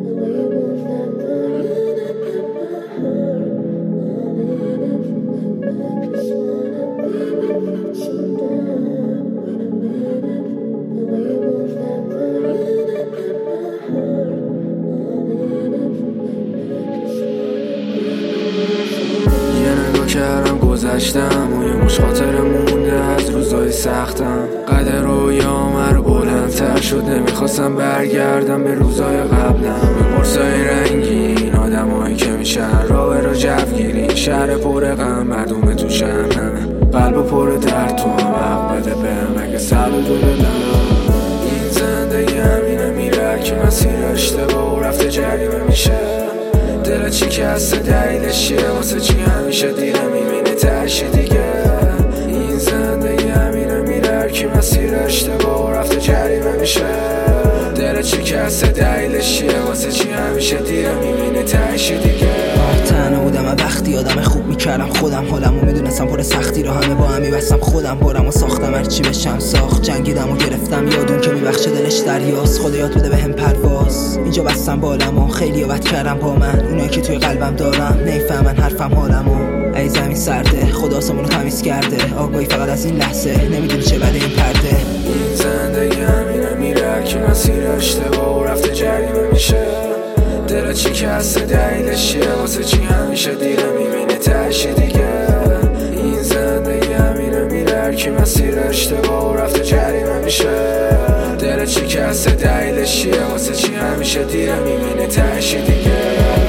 کردم گذشتم و یه مش خاطره مونده از روزای سختم. قدر رویام رو بلندتر شد، نمیخواستم برگردم به روزای قبلم. به قرصای رنگین آدمایی که میشن راه رو جوگیری، شهر پر غم مردم توشن، همه قلب پر درد تو هم حق بده بهم اگه سر دو دلم. این زندگی همینه میره که مسیر اشتباه و رفته جریمه میشه. دل چی که هسته دلیلش چیه، واسه چی همیشه دیره میبینی ترشی دیگه. این زندگی همینه میره که مسیر اشتباه و رفته جریمه میشه. دل چی که هسته دلیلش چیه، واسه چی همیشه دیره میبینی ترشی دیگه. تنها بودم وقتی آدم خوب میکردم خودم، حالمو میدونستم پر سختی رو همه با هم میبستم خودم، بارم و ساختم هرچی بشم ساخت. جنگیدم و گرفتم یادون که میبخشه دلش دریاست، خدا یاد بده بهم پرواز. اینجا بستم بالمو خیلی بد کردم با من، اونایی که توی قلبم دارم نمیفهمن حرفم حالمو. ای زمین سرده خدا آسمونو تمیز کرده، آگاهی فقط از این لحظه نمیدونی چه بده این پرده. این زندگی همینه میره که مسیر اشتباه و رفته جریمه میشه. دل چی که هسته دلیلش چیه، واسه چی همیشه دیره میبینی ترشی دیگه. این زندگی همینه میره که مسیر اشتباه و رفته جریمه میشه. دل چی که هسته دلیلش چیه، واسه چی همیشه دیره میبینی ترشی دیگه.